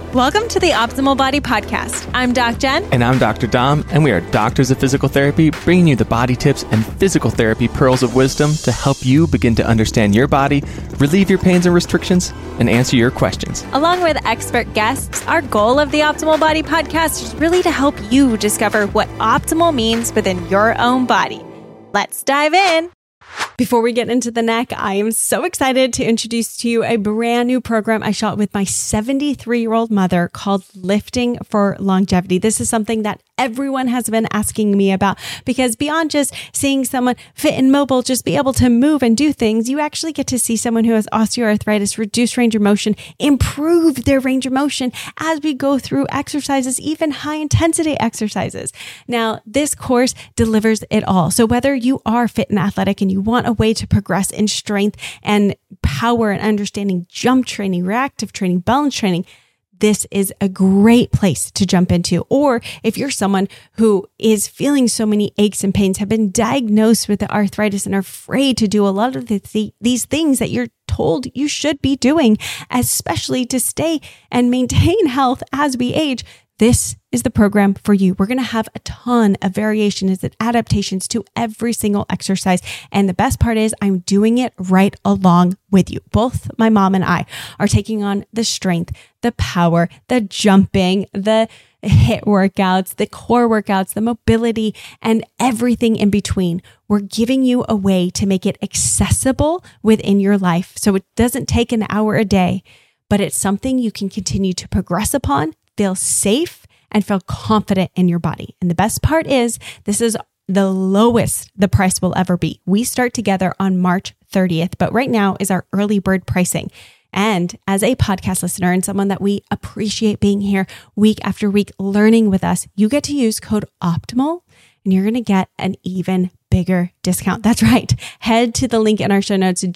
Welcome to the Optimal Body Podcast. I'm Doc Jen. And I'm Dr. Dom, and we are doctors of physical therapy, bringing you the body tips and physical therapy pearls of wisdom to help you begin to understand your body, relieve your pains and restrictions, and answer your questions. Along with expert guests, our goal of the Optimal Body Podcast is really to help you discover what optimal means within your own body. Let's dive in. Before we get into the neck, I am so excited to introduce to you a brand new program I shot with my 73-year-old mother called Lifting for Longevity. This is something that everyone has been asking me about because beyond just seeing someone fit and mobile, just be able to move and do things, you actually get to see someone who has osteoarthritis, reduce range of motion, improve their range of motion as we go through exercises, even high intensity exercises. Now, this course delivers it all. So whether you are fit and athletic and you want a way to progress in strength and power and understanding jump training, reactive training, balance training, this is a great place to jump into. Or if you're someone who is feeling so many aches and pains, have been diagnosed with the arthritis and are afraid to do a lot of these things that you're told you should be doing, especially to stay and maintain health as we age, this is the program for you. We're going to have a ton of variations and adaptations to every single exercise. And the best part is I'm doing it right along with you. Both my mom and I are taking on the strength, the power, the jumping, the HIIT workouts, the core workouts, the mobility, and everything in between. We're giving you a way to make it accessible within your life. So it doesn't take an hour a day, but it's something you can continue to progress upon, feel safe, and feel confident in your body. And the best part is this is the lowest the price will ever be. We start together on March 30th, but right now is our early bird pricing. And as a podcast listener and someone that we appreciate being here week after week learning with us, you get to use code OPTIMAL and you're going to get an even bigger discount. That's right. Head to the link in our show notes,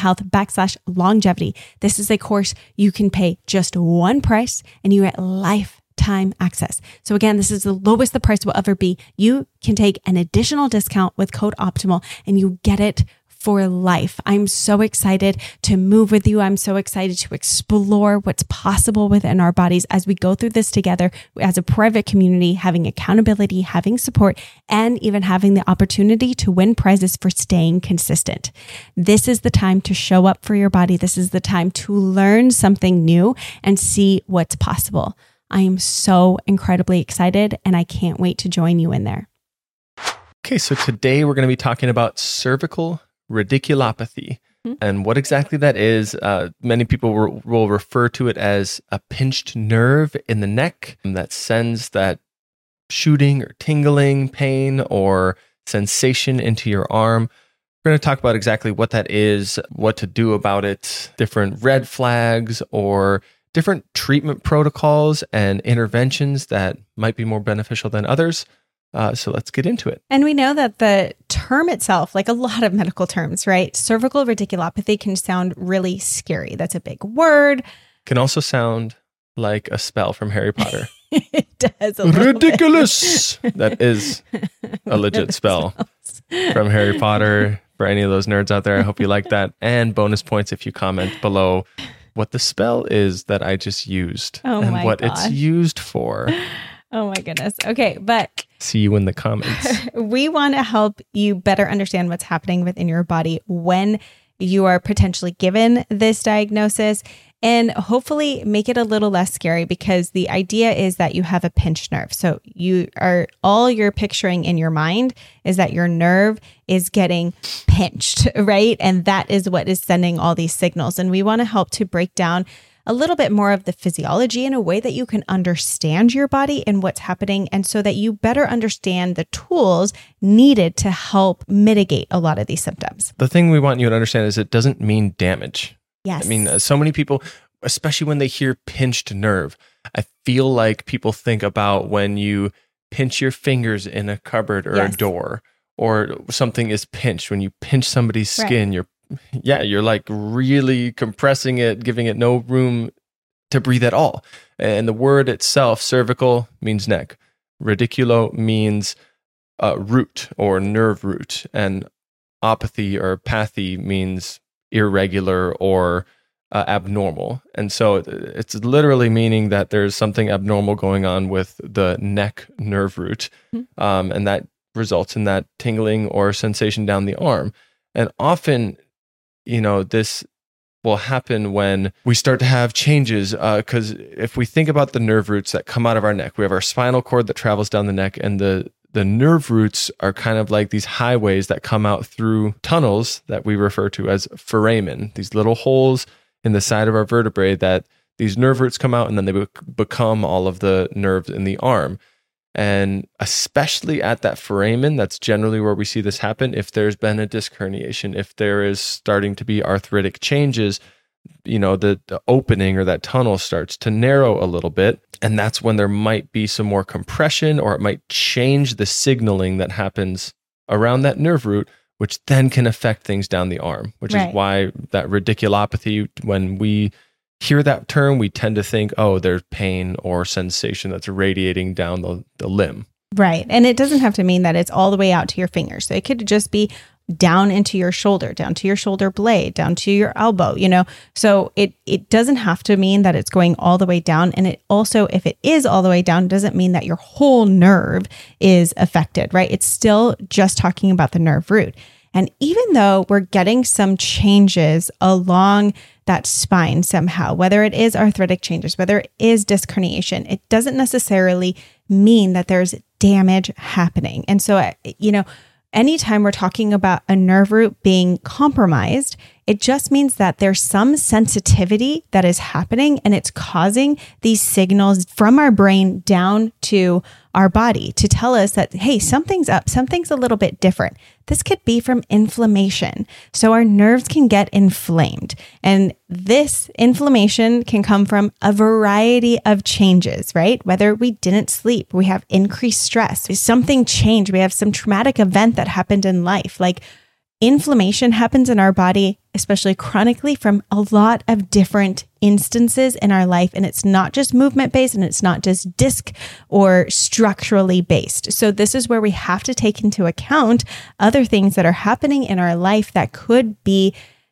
jen.health/longevity. This is a course you can pay just one price and you get lifetime access. So again, this is the lowest the price will ever be. You can take an additional discount with code OPTIMAL and you get it for life. I'm so excited to move with you. I'm so excited to explore what's possible within our bodies as we go through this together as a private community, having accountability, having support, and even having the opportunity to win prizes for staying consistent. This is the time to show up for your body. This is the time to learn something new and see what's possible. I am so incredibly excited and I can't wait to join you in there. Okay, so today we're going to be talking about cervical radiculopathy. And what exactly that is, many people will refer to it as a pinched nerve in the neck that sends that shooting or tingling pain or sensation into your arm. We're going to talk about exactly what that is, what to do about it, different red flags or different treatment protocols and interventions that might be more beneficial than others. So let's get into it. And we know that the term itself, like a lot of medical terms, right? Cervical radiculopathy can sound really scary. That's a big word. Can also sound like a spell from Harry Potter. It does. Ridiculous. That is a legit spell from Harry Potter. For any of those nerds out there, I hope you like that. And bonus points if you comment below what the spell is that I just used and what it's used for. Oh my goodness. Okay, but see you in the comments. We want to help you better understand what's happening within your body when you are potentially given this diagnosis and hopefully make it a little less scary because the idea is that you have a pinched nerve. So all you're picturing in your mind is that your nerve is getting pinched, right? And that is what is sending all these signals. And we want to help to break down a little bit more of the physiology in a way that you can understand your body and what's happening. And so that you better understand the tools needed to help mitigate a lot of these symptoms. The thing we want you to understand is it doesn't mean damage. Yes. I mean, so many people, especially when they hear pinched nerve, I feel like people think about when you pinch your fingers in a cupboard or a door, or something is pinched. When you pinch somebody's skin, you're like really compressing it, giving it no room to breathe at all. And the word itself, cervical, means neck. Radiculo means root or nerve root. And opathy or pathy means irregular or abnormal. And so it's literally meaning that there's something abnormal going on with the neck nerve root. And that results in that tingling or sensation down the arm. And often, this will happen when we start to have changes. Because if we think about the nerve roots that come out of our neck, we have our spinal cord that travels down the neck, and the nerve roots are kind of like these highways that come out through tunnels that we refer to as foramen, these little holes in the side of our vertebrae that these nerve roots come out, and then they become all of the nerves in the arm. And especially at that foramen, that's generally where we see this happen. If there's been a disc herniation, if there is starting to be arthritic changes, the opening or that tunnel starts to narrow a little bit. And that's when there might be some more compression, or it might change the signaling that happens around that nerve root, which then can affect things down the arm, which is why that radiculopathy, when we hear that term, we tend to think, oh, there's pain or sensation that's radiating down the limb. Right. And it doesn't have to mean that it's all the way out to your fingers. So it could just be down into your shoulder, down to your shoulder blade, down to your elbow, So it doesn't have to mean that it's going all the way down. And it also, if it is all the way down, doesn't mean that your whole nerve is affected, right? It's still just talking about the nerve root. And even though we're getting some changes along that spine somehow, whether it is arthritic changes, whether it is disc herniation, it doesn't necessarily mean that there's damage happening. And so, anytime we're talking about a nerve root being compromised, it just means that there's some sensitivity that is happening, and it's causing these signals from our brain down to our body to tell us that, hey, something's up, something's a little bit different. This could be from inflammation. So our nerves can get inflamed. And this inflammation can come from a variety of changes, right? Whether we didn't sleep, we have increased stress, something changed, we have some traumatic event that happened in life. Like, inflammation happens in our body, especially chronically, from a lot of different instances in our life. And it's not just movement based, and it's not just disc or structurally based. So this is where we have to take into account other things that are happening in our life that could be,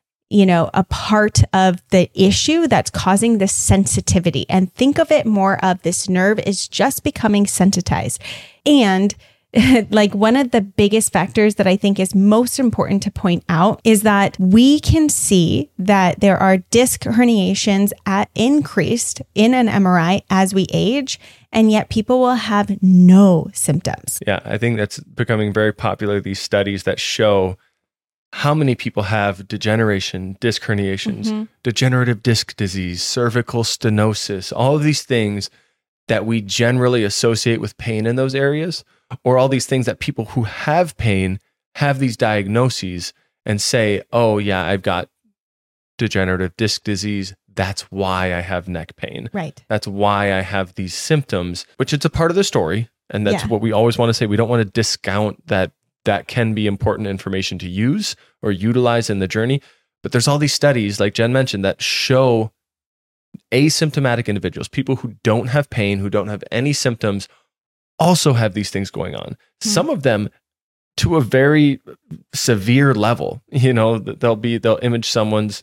a part of the issue that's causing this sensitivity. And think of it more of this nerve is just becoming sensitized. And like, one of the biggest factors that I think is most important to point out is that we can see that there are disc herniations increased in an MRI as we age, and yet people will have no symptoms. Yeah, I think that's becoming very popular, these studies that show how many people have degeneration, disc herniations, degenerative disc disease, cervical stenosis, all of these things that we generally associate with pain in those areas, or all these things that people who have pain have these diagnoses and say, oh yeah, I've got degenerative disc disease. That's why I have neck pain. Right. That's why I have these symptoms, which it's a part of the story. And that's what we always want to say. We don't want to discount that can be important information to use or utilize in the journey. But there's all these studies, like Jen mentioned, that show asymptomatic individuals, people who don't have pain, who don't have any symptoms, also have these things going on. Some of them to a very severe level. They'll image someone's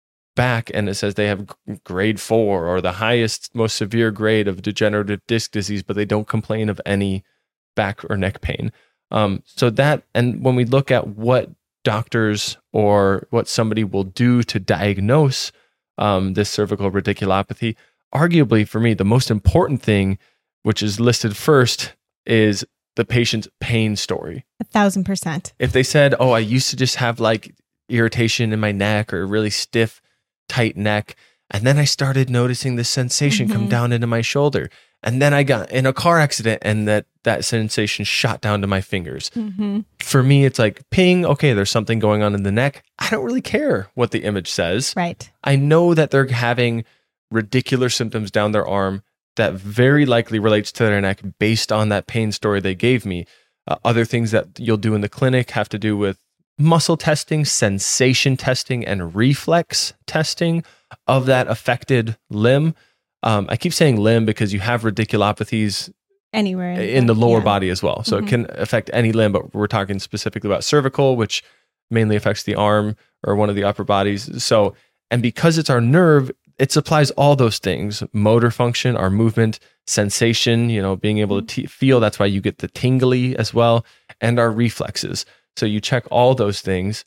back and it says they have grade 4 or the highest, most severe grade of degenerative disc disease, but they don't complain of any back or neck pain. So that, and when we look at what doctors or what somebody will do to diagnose this cervical radiculopathy, arguably for me, the most important thing, which is listed first, is the patient's pain story. 1,000%. If they said, oh, I used to just have like irritation in my neck or a really stiff, tight neck, and then I started noticing this sensation come down into my shoulder, and then I got in a car accident and that sensation shot down to my fingers. For me, it's like, ping, okay, there's something going on in the neck. I don't really care what the image says. Right. I know that they're having radicular symptoms down their arm that very likely relates to their neck based on that pain story they gave me. Other things that you'll do in the clinic have to do with muscle testing, sensation testing, and reflex testing of that affected limb. I keep saying limb because you have radiculopathies anywhere in the lower body as well. So it can affect any limb, but we're talking specifically about cervical, which mainly affects the arm or one of the upper bodies. So And because it's our nerve, it supplies all those things: motor function, our movement, sensation, being able to feel. That's why you get the tingly as well, and our reflexes. So you check all those things.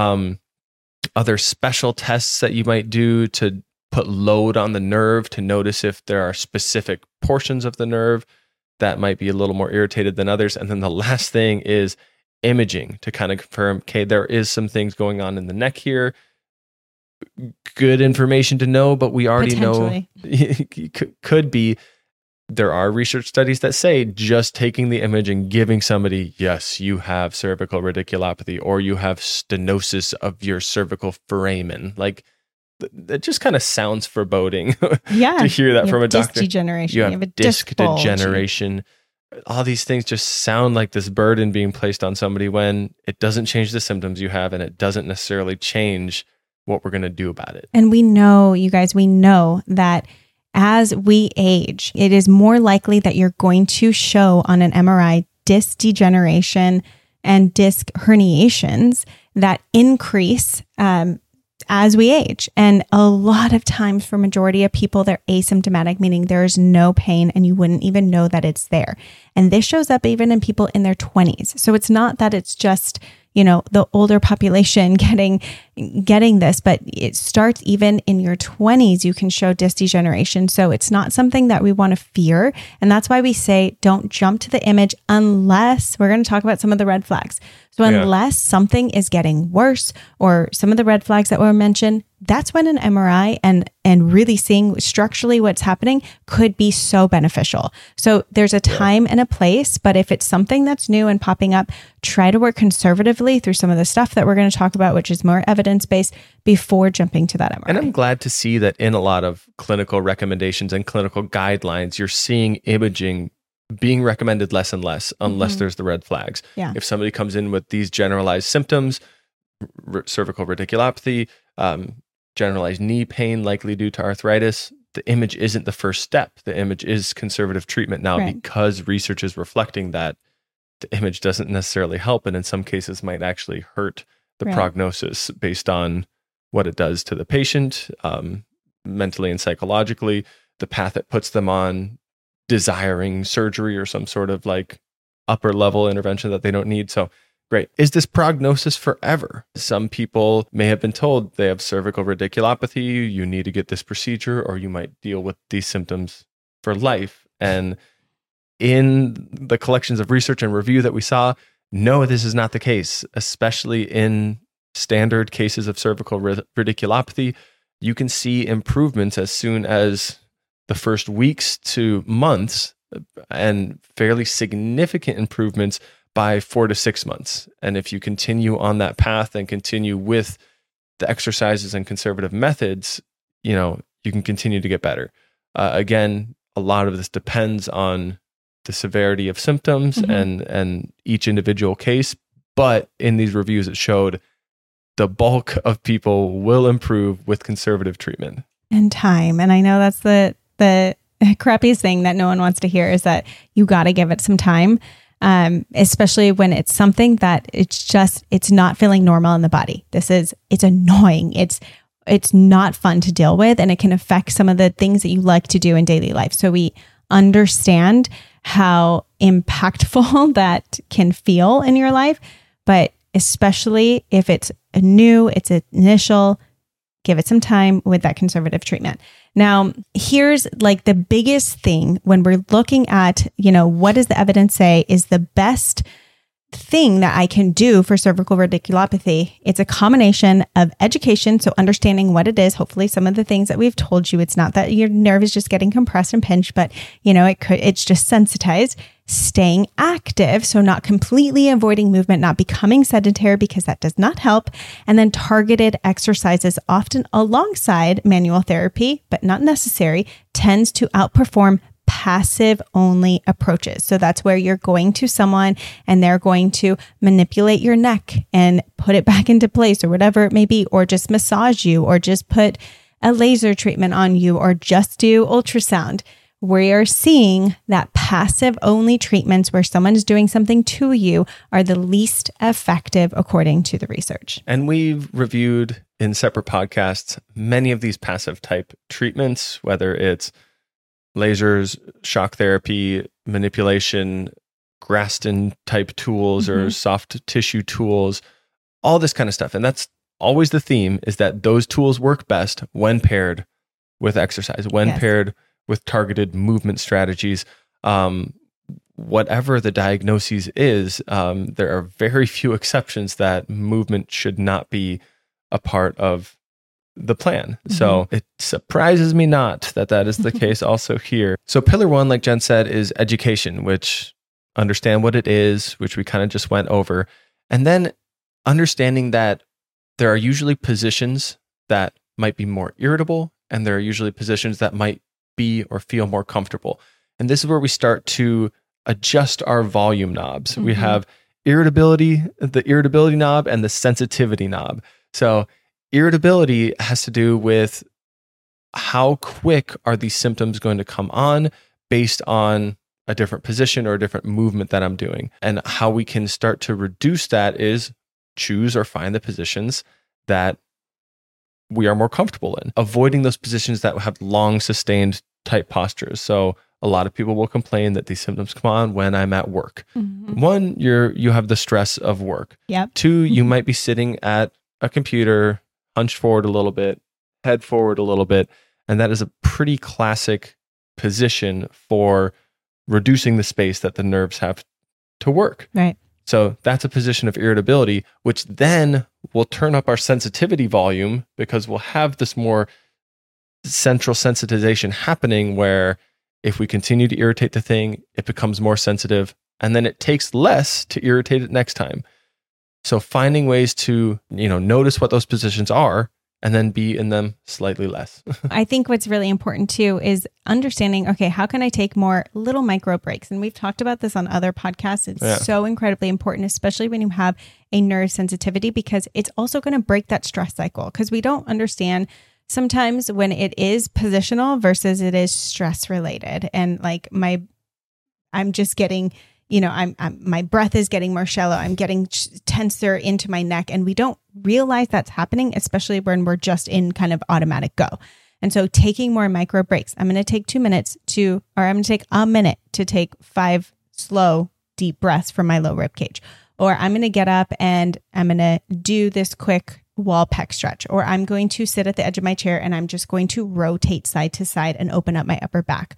Other special tests that you might do to put load on the nerve to notice if there are specific portions of the nerve that might be a little more irritated than others. And then the last thing is imaging to kind of confirm, okay, there is some things going on in the neck here. Good information to know, but we already know could be. There are research studies that say just taking the image and giving somebody, yes, you have cervical radiculopathy, or you have stenosis of your cervical foramen. Like, that just kind of sounds foreboding to hear that from a doctor. Degeneration. You have disc degeneration. All these things just sound like this burden being placed on somebody when it doesn't change the symptoms you have, and it doesn't necessarily change what we're going to do about it. And we know, you guys, that as we age, it is more likely that you're going to show on an MRI disc degeneration and disc herniations that increase as we age. And a lot of times, for majority of people, they're asymptomatic, meaning there's no pain and you wouldn't even know that it's there. And this shows up even in people in their 20s. So it's not that it's just, the older population getting this, but it starts even in your 20s. You can show disc degeneration. So it's not something that we want to fear. And that's why we say, don't jump to the image unless we're going to talk about some of the red flags. So unless something is getting worse, or some of the red flags that were mentioned, that's when an MRI and really seeing structurally what's happening could be so beneficial. So there's a time and a place, but if it's something that's new and popping up, try to work conservatively through some of the stuff that we're going to talk about, which is more evidence-based, before jumping to that MRI. And I'm glad to see that in a lot of clinical recommendations and clinical guidelines, you're seeing imaging being recommended less and less unless there's the red flags. Yeah. If somebody comes in with these generalized symptoms, cervical radiculopathy, generalized knee pain likely due to arthritis, the image isn't the first step. The image is conservative treatment. Now, because research is reflecting that, the image doesn't necessarily help, and in some cases might actually hurt the prognosis based on what it does to the patient, mentally and psychologically, the path it puts them on, desiring surgery or some sort of like upper level intervention that they don't need. So great. Is this prognosis forever? Some people may have been told they have cervical radiculopathy, you need to get this procedure, or you might deal with these symptoms for life. And in the collections of research and review that we saw, no, this is not the case, especially in standard cases of cervical radiculopathy. You can see improvements as soon as the first weeks to months, and fairly significant improvements by 4 to 6 months. And if you continue on that path and continue with the exercises and conservative methods, you can continue to get better. Again, a lot of this depends on the severity of symptoms and each individual case. But in these reviews, it showed the bulk of people will improve with conservative treatment. And time. And I know that's the crappiest thing that no one wants to hear, is that you got to give it some time. Especially when it's something that it's not feeling normal in the body. It's annoying. It's not fun to deal with, and it can affect some of the things that you like to do in daily life. So we understand how impactful that can feel in your life, but especially if it's it's initial, give it some time with that conservative treatment. Now, here's like the biggest thing when we're looking at, what does the evidence say is the best thing that I can do for cervical radiculopathy? It's a combination of education, so understanding what it is. Hopefully some of the things that we've told you, it's not that your nerve is just getting compressed and pinched, but it's just sensitized. Staying active, so not completely avoiding movement, not becoming sedentary, because that does not help. And then targeted exercises, often alongside manual therapy, but not necessary, tends to outperform passive only approaches. So that's where you're going to someone and they're going to manipulate your neck and put it back into place, or whatever it may be, or just massage you, or just put a laser treatment on you, or just do ultrasound. We are seeing that passive only treatments where someone's doing something to you are the least effective according to the research. And we've reviewed in separate podcasts many of these passive type treatments, whether it's lasers, shock therapy, manipulation, Graston type tools or soft tissue tools, all this kind of stuff. And that's always the theme, is that those tools work best when paired with exercise, when paired with targeted movement strategies. Whatever the diagnosis is, there are very few exceptions that movement should not be a part of the plan. So it surprises me not that that is the case also here. So pillar one, like Jen said, is education, which understand what it is, which we kind of just went over. And then understanding that there are usually positions that might be more irritable, and there are usually positions that might be or feel more comfortable. And this is where we start to adjust our volume knobs. We have irritability, the irritability knob, and the sensitivity knob. So irritability has to do with how quick are these symptoms going to come on based on a different position or a different movement that I'm doing. And how we can start to reduce that is choose or find the positions that we are more comfortable in, avoiding those positions that have long sustained tight postures. So a lot of people will complain that these symptoms come on when I'm at work. One, you have the stress of work. Two, you might be sitting at a computer, hunched forward a little bit, head forward a little bit, and that is a pretty classic position for reducing the space that the nerves have to work. Right. So that's a position of irritability, which then will turn up our sensitivity volume, because we'll have this more central sensitization happening where if we continue to irritate the thing, it becomes more sensitive, and then it takes less to irritate it next time. So finding ways to, notice what those positions are and then be in them slightly less. I think what's really important too is understanding, okay, how can I take more little micro breaks? And we've talked about this on other podcasts. It's so incredibly important, especially when you have a nerve sensitivity, because it's also going to break that stress cycle, because we don't understand sometimes when it is positional versus it is stress related. And like I'm just getting, my breath is getting more shallow. I'm getting tenser into my neck, and we don't realize that's happening, especially when we're just in kind of automatic go. And so taking more micro breaks, I'm going to take 2 minutes I'm going to take a minute to take 5 slow, deep breaths from my low rib cage, or I'm going to get up and I'm going to do this quick wall pec stretch, or I'm going to sit at the edge of my chair and I'm just going to rotate side to side and open up my upper back.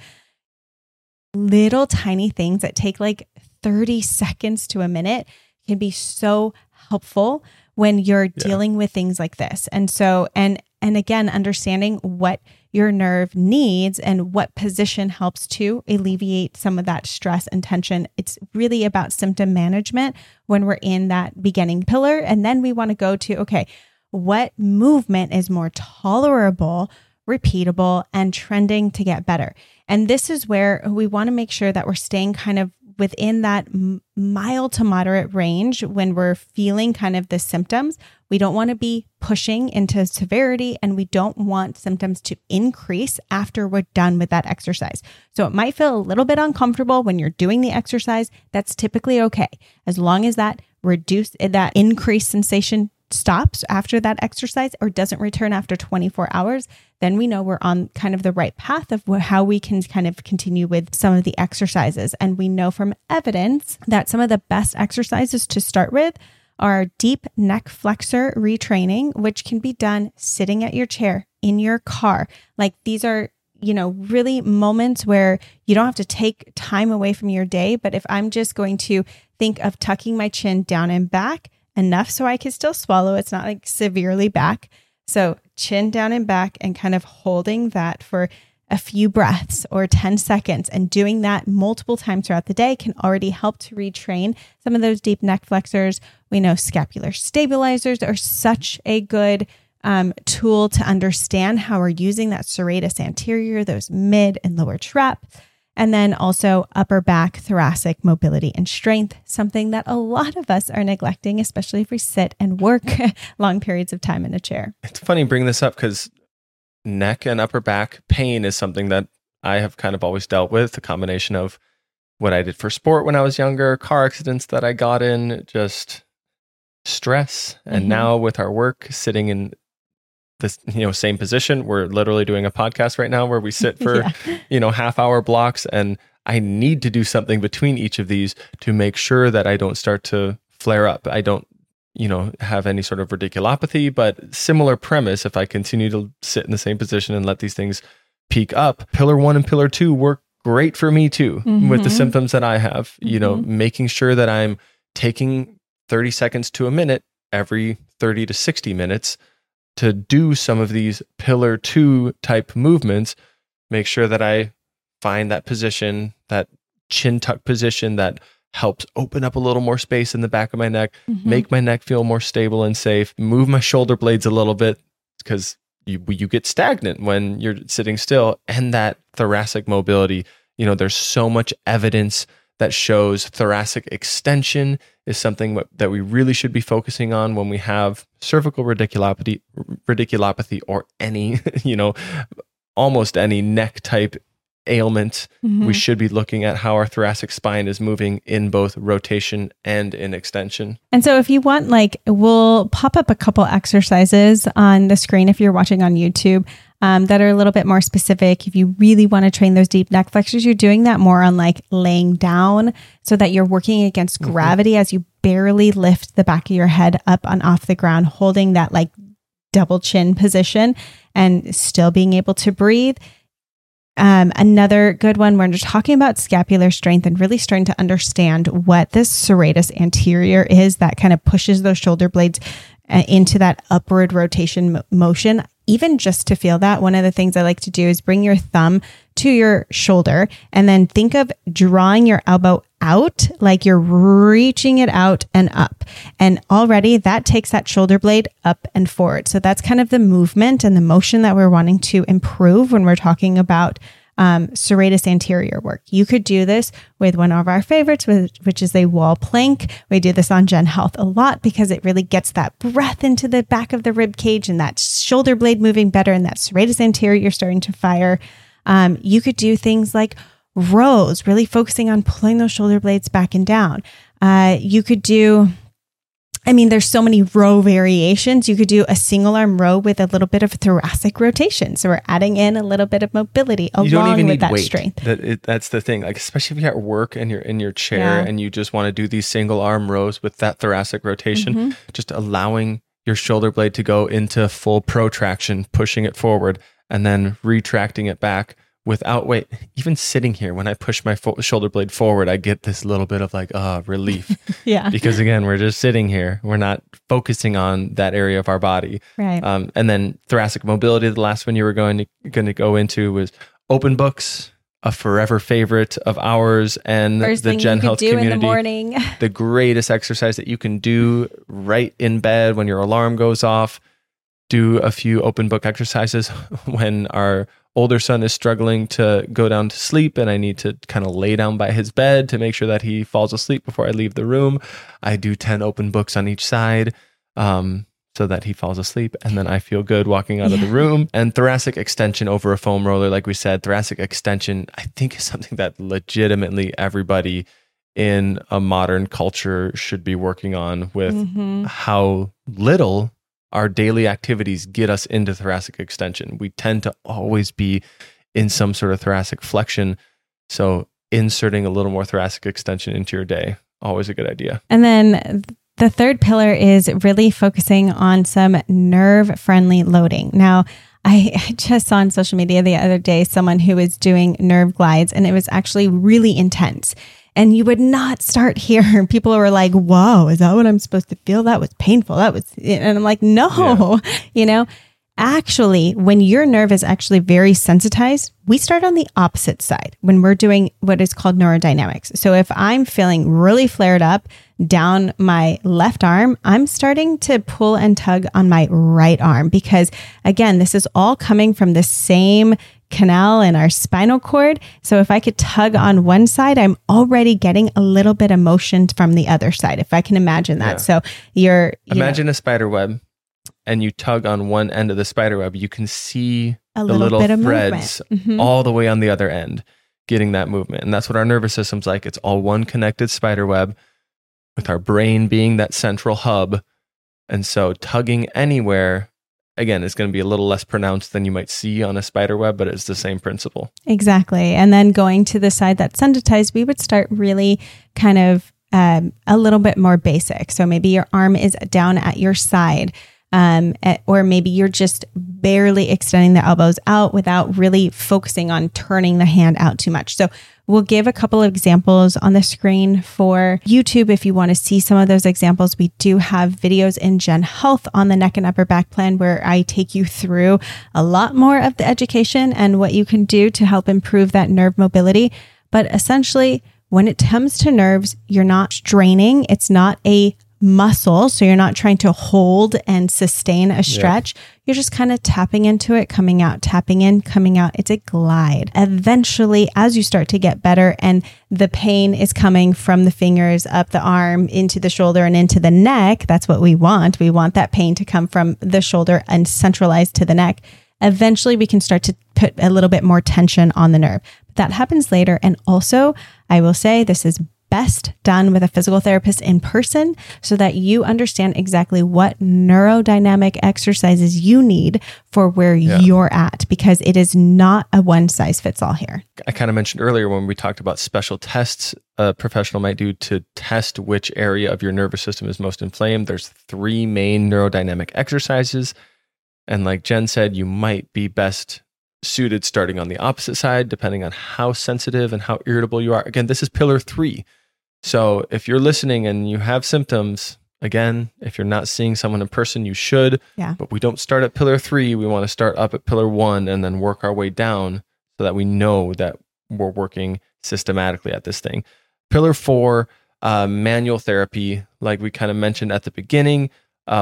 Little tiny things that take like 30 seconds to a minute can be so helpful when you're dealing with things like this. And so, and again, understanding what your nerve needs and what position helps to alleviate some of that stress and tension. It's really about symptom management when we're in that beginning pillar. And then we want to go to, okay, what movement is more tolerable, repeatable, and trending to get better? And this is where we want to make sure that we're staying kind of within that mild to moderate range when we're feeling kind of the symptoms. We don't want to be pushing into severity, and we don't want symptoms to increase after we're done with that exercise. So it might feel a little bit uncomfortable when you're doing the exercise. That's typically okay. As long as that increased sensation stops after that exercise or doesn't return after 24 hours, then we know we're on kind of the right path of how we can kind of continue with some of the exercises. And we know from evidence that some of the best exercises to start with are deep neck flexor retraining, which can be done sitting at your chair, in your car. Like these are, really moments where you don't have to take time away from your day. But if I'm just going to think of tucking my chin down and back enough so I can still swallow, it's not like severely back. So chin down and back, and kind of holding that for a few breaths or 10 seconds, and doing that multiple times throughout the day can already help to retrain some of those deep neck flexors. We know scapular stabilizers are such a good tool to understand how we're using that serratus anterior, those mid and lower traps. And then also upper back, thoracic mobility and strength, something that a lot of us are neglecting, especially if we sit and work long periods of time in a chair. It's funny bringing this up because neck and upper back pain is something that I have kind of always dealt with, a combination of what I did for sport when I was younger, car accidents that I got in, just stress. And now with our work, sitting in this, same position. We're literally doing a podcast right now where we sit for, half-hour blocks, and I need to do something between each of these to make sure that I don't start to flare up. I don't, have any sort of radiculopathy, but similar premise. If I continue to sit in the same position and let these things peak up, pillar 1 and pillar 2 work great for me too, with the symptoms that I have, making sure that I'm taking 30 seconds to a minute every 30 to 60 minutes to do some of these pillar 2 type movements, make sure that I find that position, that chin tuck position that helps open up a little more space in the back of my neck, make my neck feel more stable and safe, move my shoulder blades a little bit, because you get stagnant when you're sitting still. And that thoracic mobility, there's so much evidence that shows thoracic extension is something that we really should be focusing on when we have cervical radiculopathy or any, almost any neck type ailment. We should be looking at how our thoracic spine is moving in both rotation and in extension. And so if you want, we'll pop up a couple exercises on the screen if you're watching on YouTube that are a little bit more specific. If you really want to train those deep neck flexors, you're doing that more on laying down so that you're working against gravity as you barely lift the back of your head up and off the ground, holding that double chin position and still being able to breathe. Another good one when we're talking about scapular strength and really starting to understand what this serratus anterior is that kind of pushes those shoulder blades into that upward rotation motion. Even just to feel that, one of the things I like to do is bring your thumb to your shoulder and then think of drawing your elbow out like you're reaching it out and up. And already that takes that shoulder blade up and forward. So that's kind of the movement and the motion that we're wanting to improve when we're talking about serratus anterior work. You could do this with one of our favorites, which is a wall plank. We do this on Gen Health a lot because it really gets that breath into the back of the rib cage and that shoulder blade moving better and that serratus anterior starting to fire. You could do things like rows, really focusing on pulling those shoulder blades back and down. You could do, there's so many row variations. You could do a single arm row with a little bit of thoracic rotation. So we're adding in a little bit of mobility along with that strength. That's the thing. Especially if you're at work and you're in your chair and you just want to do these single arm rows with that thoracic rotation, just allowing your shoulder blade to go into full protraction, pushing it forward and then retracting it back without weight. Even sitting here, when I push my shoulder blade forward, I get this little bit of relief. Because again, we're just sitting here. We're not focusing on that area of our body. Right. And then thoracic mobility, the last one you were going to go into was open books, a forever favorite of ours and the Gen Health community. In the morning. The greatest exercise that you can do right in bed when your alarm goes off. Do a few open book exercises when our older son is struggling to go down to sleep and I need to kind of lay down by his bed to make sure that he falls asleep before I leave the room. I do 10 open books on each side so that he falls asleep and then I feel good walking out of the room. And thoracic extension over a foam roller, like we said, thoracic extension, I think is something that legitimately everybody in a modern culture should be working on with how little our daily activities get us into thoracic extension. We tend to always be in some sort of thoracic flexion. So inserting a little more thoracic extension into your day, always a good idea. And then the third pillar is really focusing on some nerve-friendly loading. Now, I just saw on social media the other day someone who was doing nerve glides and it was actually really intense. And you would not start here. People were like, whoa, is that what I'm supposed to feel? That was painful. And I'm like, no, actually, when your nerve is actually very sensitized, we start on the opposite side when we're doing what is called neurodynamics. So if I'm feeling really flared up down my left arm, I'm starting to pull and tug on my right arm because again, this is all coming from the same canal in our spinal cord. So if I could tug on one side, I'm already getting a little bit of motion from the other side, if I can imagine that. Yeah. So imagine a spider web and you tug on one end of the spider web, you can see the little threads all the way on the other end, getting that movement. And that's what our nervous system's like. It's all one connected spider web with our brain being that central hub. And so tugging anywhere, again, it's going to be a little less pronounced than you might see on a spider web, but it's the same principle. Exactly. And then going to the side that's sensitized, we would start really kind of a little bit more basic. So maybe your arm is down at your side, or maybe you're just barely extending the elbows out without really focusing on turning the hand out too much. So we'll give a couple of examples on the screen for YouTube. If you want to see some of those examples, we do have videos in Gen Health on the neck and upper back plan where I take you through a lot more of the education and what you can do to help improve that nerve mobility. But essentially, when it comes to nerves, you're not straining. It's not a muscle. So you're not trying to hold and sustain a stretch. Yeah. You're just kind of tapping into it, coming out, tapping in, coming out. It's a glide. Eventually, as you start to get better and the pain is coming from the fingers up the arm into the shoulder and into the neck, that's what we want. We want that pain to come from the shoulder and centralize to the neck. Eventually, we can start to put a little bit more tension on the nerve. But that happens later. And also, I will say this is best done with a physical therapist in person so that you understand exactly what neurodynamic exercises you need for where you're at, because it is not a one size fits all here. I kind of mentioned earlier when we talked about special tests a professional might do to test which area of your nervous system is most inflamed. There's 3 main neurodynamic exercises. And like Jen said, you might be best suited starting on the opposite side, depending on how sensitive and how irritable you are. Again, this is pillar 3. So if you're listening and you have symptoms, again, if you're not seeing someone in person, you should. Yeah. But we don't start at pillar 3. We want to start up at pillar 1 and then work our way down so that we know that we're working systematically at this thing. Pillar 4, manual therapy, like we kind of mentioned at the beginning.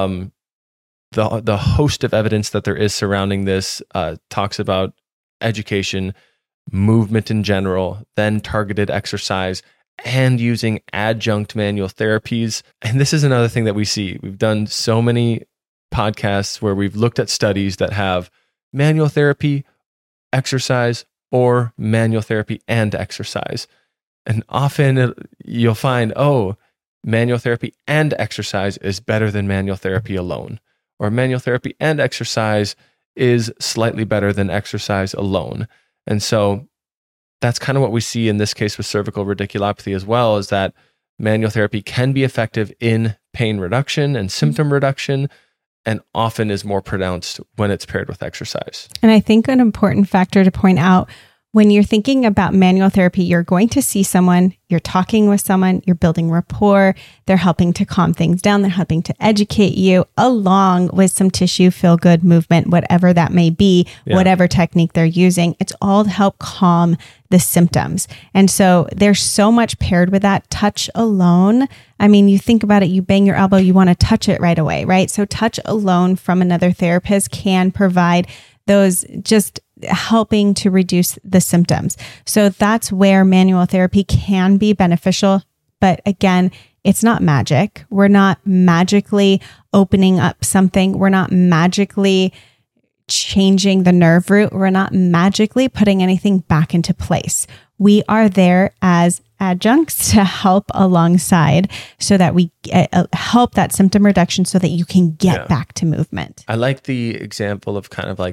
The host of evidence that there is surrounding this talks about education, movement in general, then targeted exercise, and using adjunct manual therapies. And this is another thing that we see. We've done so many podcasts where we've looked at studies that have manual therapy, exercise, or manual therapy and exercise. And often you'll find, manual therapy and exercise is better than manual therapy alone. Or manual therapy and exercise is slightly better than exercise alone. And so that's kind of what we see in this case with cervical radiculopathy as well, is that manual therapy can be effective in pain reduction and symptom reduction, and often is more pronounced when it's paired with exercise. And I think an important factor to point out, when you're thinking about manual therapy, you're going to see someone, you're talking with someone, you're building rapport, they're helping to calm things down, they're helping to educate you along with some tissue feel good movement, whatever that may be, whatever technique they're using. It's all to help calm the symptoms. And so there's so much paired with that. Touch alone, I mean, you think about it, you bang your elbow, you want to touch it right away, right? So touch alone from another therapist can provide those just helping to reduce the symptoms. So that's where manual therapy can be beneficial. But again, it's not magic. We're not magically opening up something. We're not magically changing the nerve root. We're not magically putting anything back into place. We are there as adjuncts to help alongside so that we help that symptom reduction so that you can get back to movement. I like the example of kind of like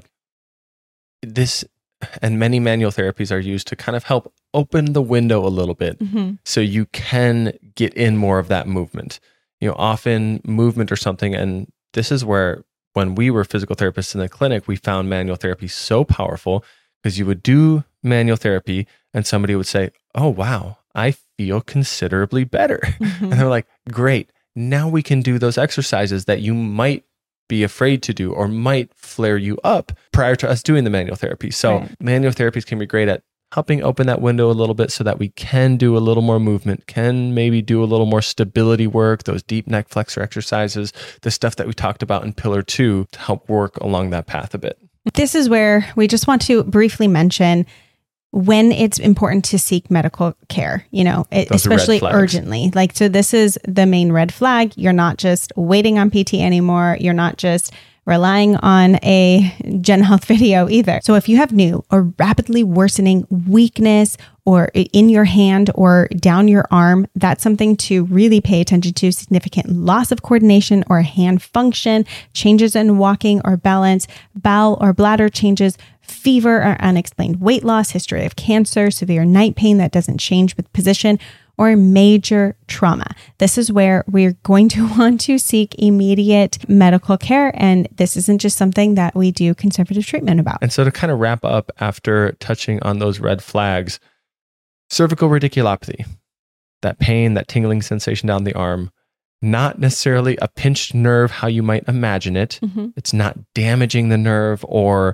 this, and many manual therapies are used to kind of help open the window a little bit so you can get in more of that movement. You know, often movement or something, and this is where when we were physical therapists in the clinic, we found manual therapy so powerful because you would do manual therapy and somebody would say, "Oh, wow, I feel considerably better." And they're like, "Great, now we can do those exercises that you might be afraid to do or might flare you up prior to us doing the manual therapy." So manual therapies can be great at helping open that window a little bit so that we can do a little more movement, can maybe do a little more stability work, those deep neck flexor exercises, the stuff that we talked about in pillar 2 to help work along that path a bit. This is where we just want to briefly mention when it's important to seek medical care, especially urgently. So this is the main red flag. You're not just waiting on PT anymore. You're not just relying on a Gen Health video either. So if you have new or rapidly worsening weakness or in your hand or down your arm, that's something to really pay attention to. Significant loss of coordination or hand function, changes in walking or balance, bowel or bladder changes, fever or unexplained weight loss, history of cancer, severe night pain that doesn't change with position, or major trauma. This is where we're going to want to seek immediate medical care. And this isn't just something that we do conservative treatment about. And so to kind of wrap up after touching on those red flags, cervical radiculopathy, that pain, that tingling sensation down the arm, not necessarily a pinched nerve how you might imagine it. Mm-hmm. It's not damaging the nerve or,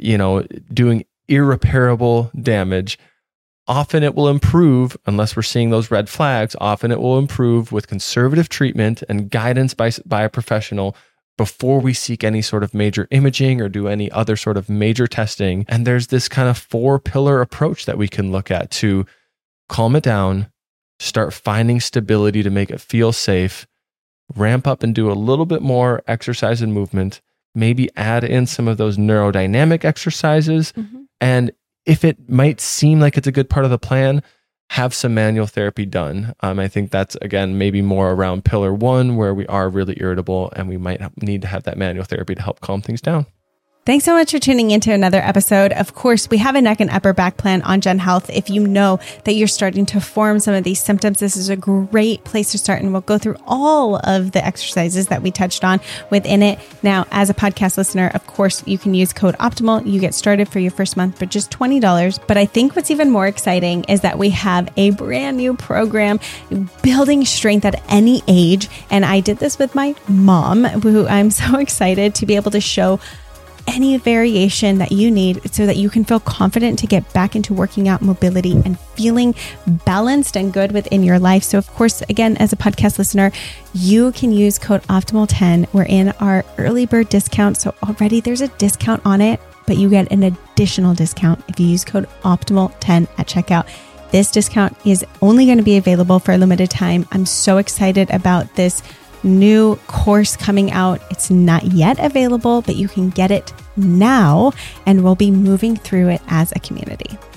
doing irreparable damage. Often it will improve, unless we're seeing those red flags, often it will improve with conservative treatment and guidance by a professional before we seek any sort of major imaging or do any other sort of major testing. And there's this kind of 4-pillar approach that we can look at to calm it down, start finding stability to make it feel safe, ramp up and do a little bit more exercise and movement, maybe add in some of those neurodynamic exercises. Mm-hmm. And if it might seem like it's a good part of the plan, have some manual therapy done. I think that's, again, maybe more around pillar 1 where we are really irritable and we might need to have that manual therapy to help calm things down. Thanks so much for tuning into another episode. Of course, we have a neck and upper back plan on Gen Health. If you know that you're starting to form some of these symptoms, this is a great place to start. And we'll go through all of the exercises that we touched on within it. Now, as a podcast listener, of course, you can use code OPTIMAL. You get started for your first month for just $20. But I think what's even more exciting is that we have a brand new program, Building Strength at Any Age. And I did this with my mom, who I'm so excited to be able to show any variation that you need so that you can feel confident to get back into working out, mobility, and feeling balanced and good within your life. So of course, again, as a podcast listener, you can use code OPTIMAL10. We're in our early bird discount. So already there's a discount on it, but you get an additional discount if you use code OPTIMAL10 at checkout. This discount is only going to be available for a limited time. I'm so excited about this new course coming out. It's not yet available, but you can get it now, and we'll be moving through it as a community.